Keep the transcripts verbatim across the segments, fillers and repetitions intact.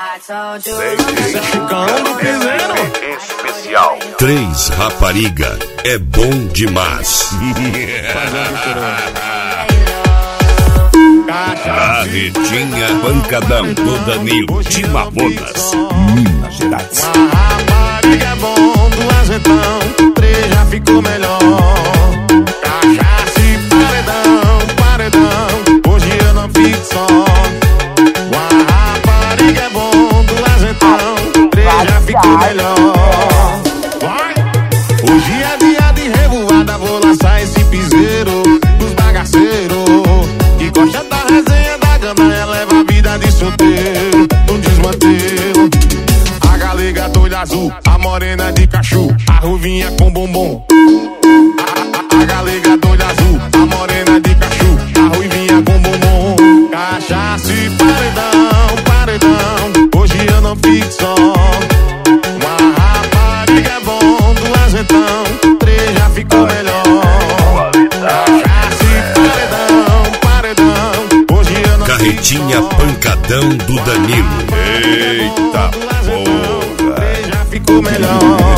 Especial. Três rapariga é bom demais. Carretinha pancadão do Danilo de Mamonas, Minas Gerais. Uma rapariga é bom do azeitão, três já ficou melhor. Cachaça e paredão, paredão, hoje eu não fico só. Uma rapariga é bom do azeitão, três já ficou melhor. Vai! Hoje é dia de revoada, vou lançar esse piseiro dos bagaceiros que gosta da resenha da gandaia, leva a vida de solteiro no desmantelo. A galega do olho azul, a morena de cachu, a ruvinha com bombom. A, a, a galega do olho azul, a morena de cachu, a ruvinha com bombom. Cachaça e paredão, paredão, hoje eu não fico só. Uma rapariga é bom do azeitão, três já ficou melhor. Cachaça e paredão, paredão, hoje eu não Carretinha pancadão do Danilo. Eita porra, três já ficou melhor.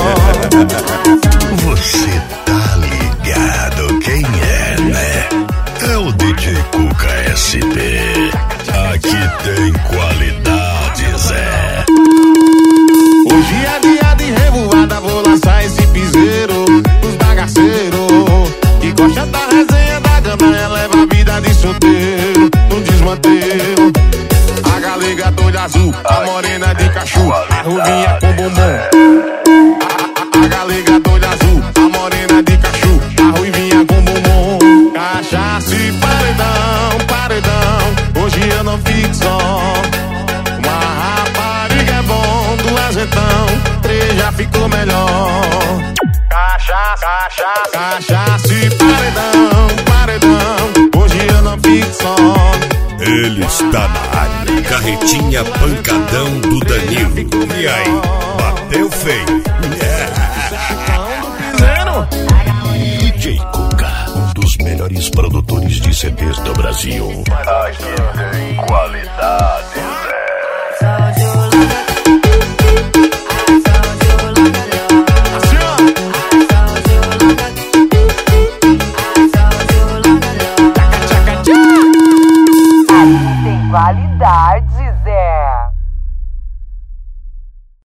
Você tá ligado quem é, né? É o D J Cuca S P. Aqui tem qualidade, Zé. Hoje é dia de revoada, vou lançar esse piseiro dos bagaceiros que gosta da resenha da gandaia, leva a vida de solteiro no desmantelo. A galega do olho azul, a morena de cachu, a ruvinha com bombom. A, a, a galega do olho azul, a morena de cachu, a ruvinha com bombom. Cachaça e paredão, paredão, hoje eu não fico só. Uma rapariga é bom do azeitão, três já ficou melhor. Cachaça, cachaça, cachaça e paredão, paredão, hoje eu não fico só. Ele está na área. Carretinha pancadão do Danilo. E aí, bateu feio. D J Cuca, um dos melhores produtores de C Ds do Brasil. Aqui tem qualidade.